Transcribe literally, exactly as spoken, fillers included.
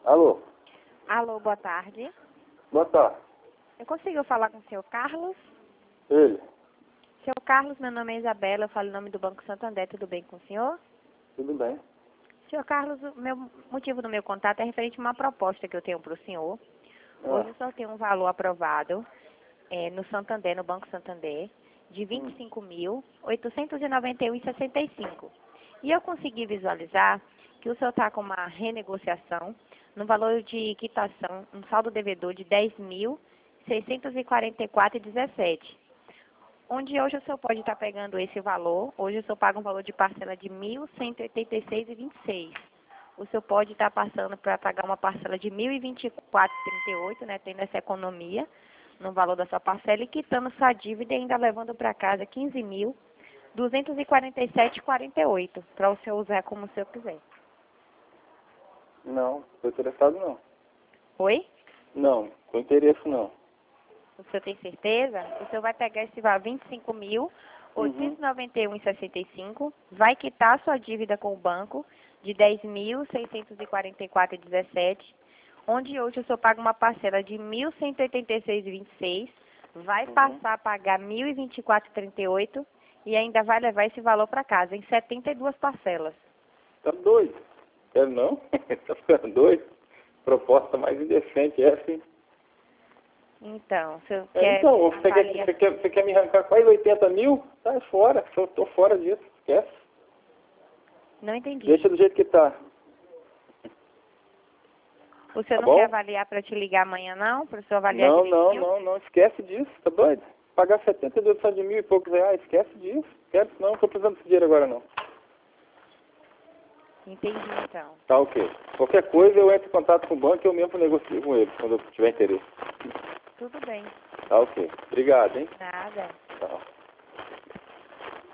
Alô? Alô, boa tarde. Boa tarde. Eu consigo falar com o senhor Carlos? Ele? Senhor Carlos, meu nome é Isabela, eu falo em nome do Banco Santander, tudo bem com o senhor? Tudo bem. Senhor Carlos, o meu motivo do meu contato é referente a uma proposta que eu tenho para o senhor. Hoje Ah, eu só tenho um valor aprovado é, no Santander, no Banco Santander, de vinte e cinco mil, oitocentos e noventa e um reais e sessenta e cinco centavos. E eu consegui visualizar que o senhor está com uma renegociação no valor de quitação, um saldo devedor de dez mil, seiscentos e quarenta e quatro reais e dezessete centavos. Onde hoje o senhor pode estar pegando esse valor, hoje o senhor paga um valor de parcela de mil cento e oitenta e seis reais e vinte e seis centavos. O senhor pode estar passando para pagar uma parcela de mil e vinte e quatro reais e trinta e oito centavos, né, tendo essa economia no valor da sua parcela e quitando sua dívida e ainda levando para casa quinze mil, duzentos e quarenta e sete reais e quarenta e oito centavos, para o senhor usar como o senhor quiser. não, estou interessado não. Oi? Não, com interesse não. O senhor tem certeza? O senhor vai pegar esse valor vinte e cinco mil, oitocentos e noventa e um reais e sessenta e cinco centavos, vai quitar a sua dívida com o banco de dez mil, seiscentos e quarenta e quatro reais e dezessete centavos, onde hoje o senhor paga uma parcela de mil cento e oitenta e seis reais e vinte e seis centavos, vai Uhum. passar a pagar mil e vinte e quatro reais e trinta e oito centavos e ainda vai levar esse valor para casa em setenta e duas parcelas. Tá doido? Quero não? Tá ficando doido? Proposta mais indecente essa, hein? Então, o senhor É, quer então, você quer, avaliar? você, quer, você quer me arrancar quase oitenta mil? Sai fora, eu tô fora disso, esquece. Não entendi. Deixa do jeito que tá. O senhor Tá não quer bom? avaliar para eu te ligar amanhã, não? Para o senhor avaliar Não, não, direitinho? não, não, esquece disso, tá doido? Pagar setenta e dois só de mil e poucos reais, esquece disso. Quero isso não, não tô precisando desse dinheiro agora não. Entendi, então. Tá ok. Qualquer coisa eu entro em contato com o banco e eu mesmo negocio com eles, quando eu tiver interesse. Tudo bem. Tá ok. Obrigado, hein? Nada.